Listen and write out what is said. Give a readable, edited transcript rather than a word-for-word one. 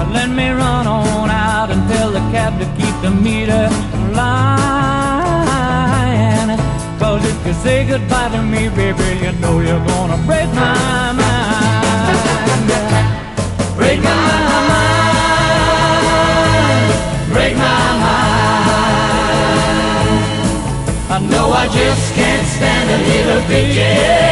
Let me run on out and tell the cab to keep the meter lying. 'Cause if you say goodbye to me, baby, you know you're gonna break my mind. Break my mind, break my mind. I know I just can't stand a little bit, yeah.